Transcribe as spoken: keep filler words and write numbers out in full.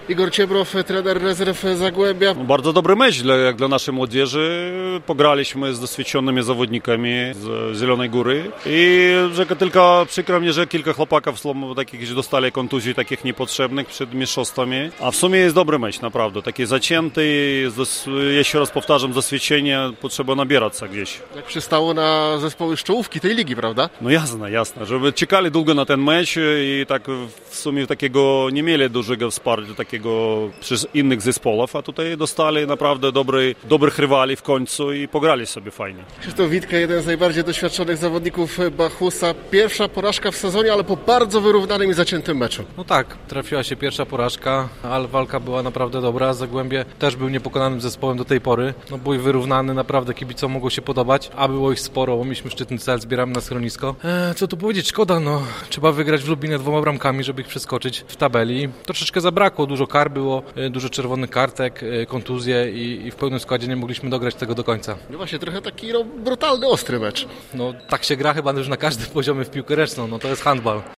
Igor Ciebrow, trener rezerw Zagłębia. Bardzo dobry mecz dla, jak dla naszej młodzieży. Pograliśmy z doświadczonymi zawodnikami z Zielonej Góry i że tylko przykro mnie, że kilka chłopaków takich dostali kontuzji takich niepotrzebnych przed mistrzostwami. A w sumie jest dobry mecz, naprawdę. Taki zacięty, jeszcze raz powtarzam, doświadczenie potrzeba nabierać się gdzieś. Jak przystało na zespoły z czołówki tej ligi, prawda? No jasne, jasne. Żeby czekali długo na ten mecz i tak w sumie takiego nie mieli dużego wsparcia takiego przez innych zespołów, a tutaj dostali naprawdę dobry, dobrych rywali w końcu i pograli sobie fajnie. Krzysztof Witka, jeden z najbardziej doświadczonych zawodników Bachusa. Pierwsza porażka w sezonie, ale po bardzo wyrównanym i zaciętym meczu. No tak, trafiła się pierwsza porażka, ale walka była naprawdę dobra. Zagłębie też był niepokonanym zespołem do tej pory. No, bój wyrównany, naprawdę kibicom mogło się podobać, a było ich sporo, bo mieliśmy szczytny cel, zbieramy na schronisko. Eee, co tu powiedzieć, szkoda, no. Trzeba wygrać w Lublinie dwoma bramkami, żeby ich przeskoczyć w tabeli. Troszeczkę zabrakło, dużo kar było, dużo czerwonych kartek, kontuzje i, i w pełnym składzie nie mogliśmy dograć tego do końca. No właśnie, trochę taki no, brutalny, ostry mecz. No tak się gra chyba już na każdym poziomie w piłkę ręczną, no to jest handball.